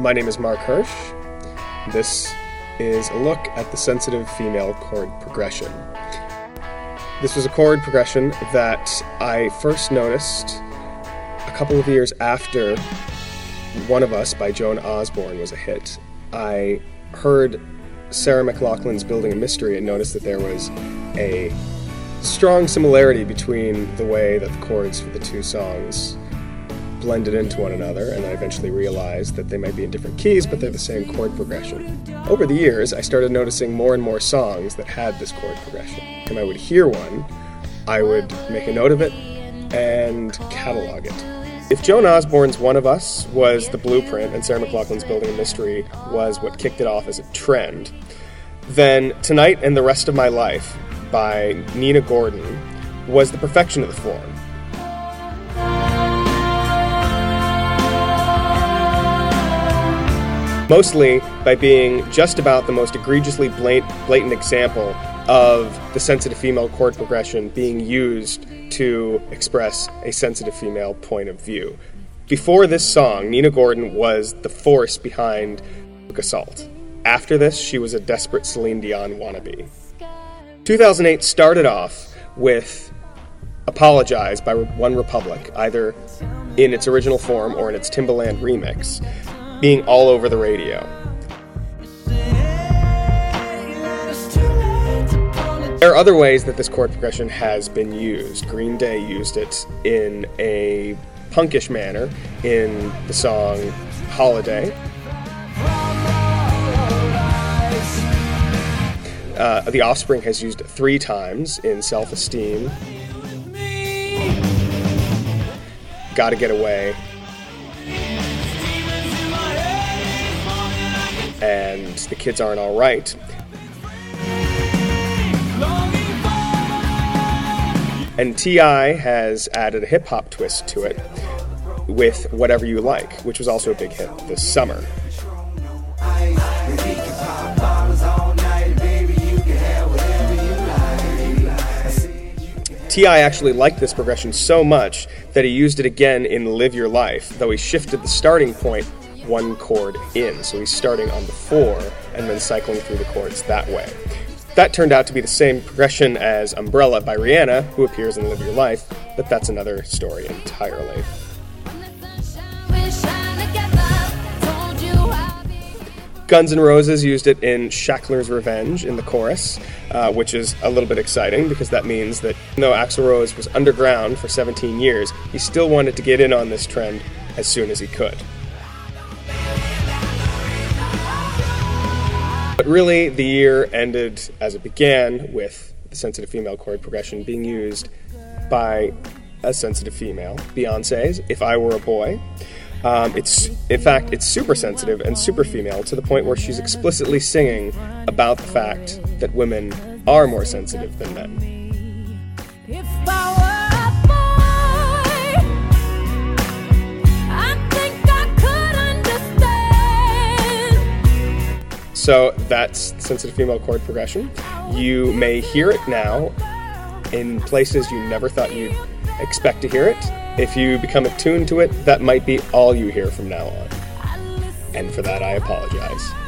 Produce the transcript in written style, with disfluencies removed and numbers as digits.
My name is Mark Hirsch. This is a look at the sensitive female chord progression. This was a chord progression that I first noticed a couple of years after One of Us by Joan Osborne was a hit. I heard Sarah McLachlan's Building a Mystery and noticed that there was a strong similarity between the way that the chords for the two songs blended into one another, and I eventually realized that they might be in different keys, but they're the same chord progression. Over the years, I started noticing more and more songs that had this chord progression. When I would hear one, I would make a note of it and catalog it. If Joan Osborne's One of Us was the blueprint and Sarah McLachlan's Building a Mystery was what kicked it off as a trend, then Tonight and the Rest of My Life by Nina Gordon was the perfection of the form. Mostly by being just about the most egregiously blatant example of the sensitive female chord progression being used to express a sensitive female point of view. Before this song, Nina Gordon was the force behind Assault. After this, she was a desperate Celine Dion wannabe. 2008 started off with Apologize by OneRepublic, either in its original form or in its Timbaland remix, being all over the radio. There are other ways that this chord progression has been used. Green Day used it in a punkish manner in the song Holiday. The Offspring has used it 3 times in Self-Esteem, Gotta Get Away, and The Kids Aren't Alright. And T.I. has added a hip-hop twist to it with Whatever You Like, which was also a big hit this summer. T.I. actually liked this progression so much that he used it again in Live Your Life, though he shifted the starting point one chord in. So he's starting on the 4 and then cycling through the chords that way. That turned out to be the same progression as Umbrella by Rihanna, who appears in Live Your Life, but that's another story entirely. Guns N' Roses used it in Shackler's Revenge in the chorus, which is a little bit exciting because that means that even though Axl Rose was underground for 17 years, he still wanted to get in on this trend as soon as he could. But really, the year ended as it began with the sensitive female chord progression being used by a sensitive female, Beyoncé's If I Were a Boy. It's super sensitive and super female to the point where she's explicitly singing about the fact that women are more sensitive than men. If I were a boy, I think I could understand. So that's sensitive female chord progression. You may hear it now in places you never thought you'd expect to hear it. If you become attuned to it, that might be all you hear from now on. And for that, I apologize.